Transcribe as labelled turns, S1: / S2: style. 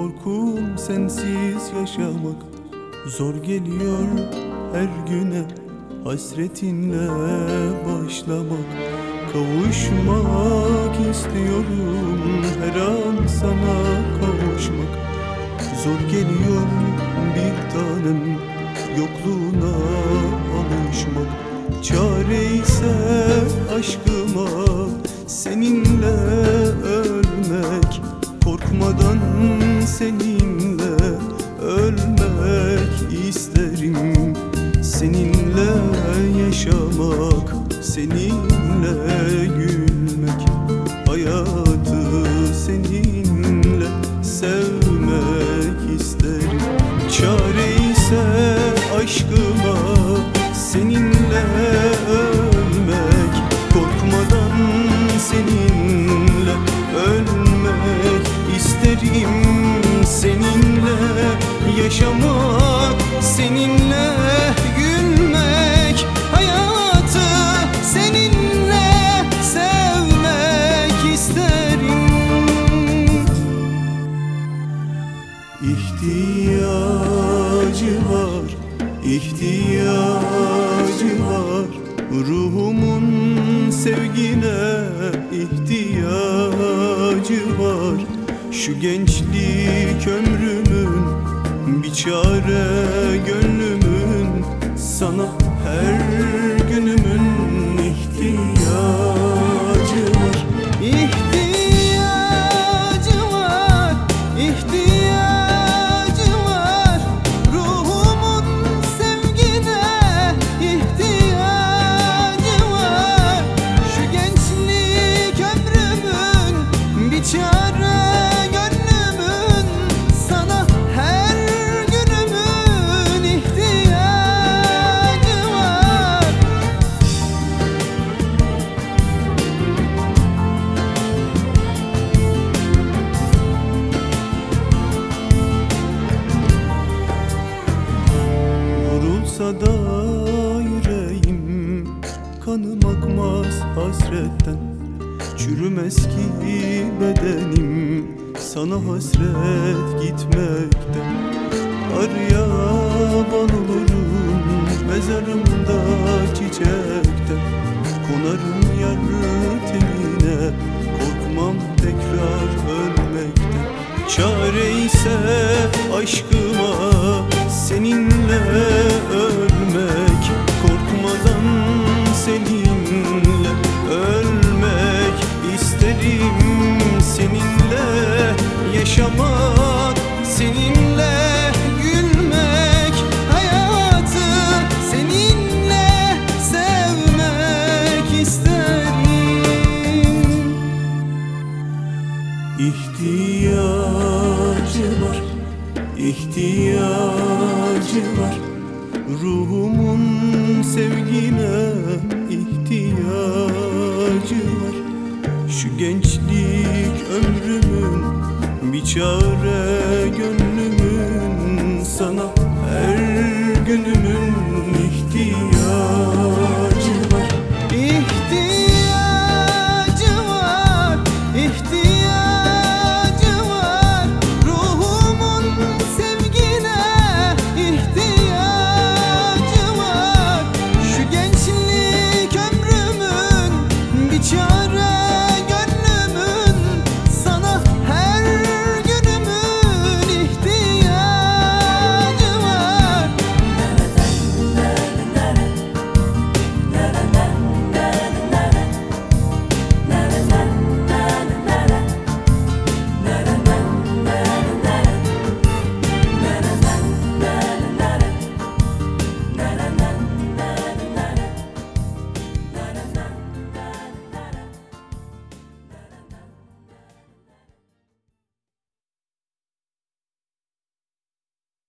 S1: korkum sensiz yaşamak. Zor geliyor her güne hasretinle başlamak. Kavuşmak istiyorum her an sana kavuşmak. Zor geliyor bir tanem yokluğuna alışmak. Çare ise aşkıma seninle ölmek. Korkmadan seninle ölmek isterim. Seninle yaşamak, seninle gülmek. Hayatı seninle sevmek isterim. Çare ise aşkıma seninle ölmek. Korkmadan seninle ölmek isterim. Seninle yaşamak, seninle gülmek. Hayatı seninle sevmek isterim. İhtiyacı var, ihtiyacı var. Ruhumun sevgine ihtiyacı var. Şu gençlik ömrümün bir çare gönlümün. Sana her günümün ihtiyacı var. İhtiyacı var, ihtiyacı var. Ruhumun sevgine ihtiyacı var. Şu gençlik ömrümün bir çare gönlümün. Sana her günümün ihtiyacı var. Vurulsa da yüreğim, kanım akmaz hasretten. Çürümez ki bedenim, sana hasret gitmekten. Arıya bal olurum, mezarımda çiçekten. Konarım yar tenine, korkmam tekrar ölmekten. Çare ise aşkıma seninle ölmek. Korkmadan seninle ölmek isterim. Seninle yaşamak, seninle gülmek. Hayatı seninle sevmek isterim. İhtiyacı var, ihtiyacı var. Ruhumun sevgine ihtiyacı var. Şu gençlik ömrümün bir çare gönlümün. Sana her günümün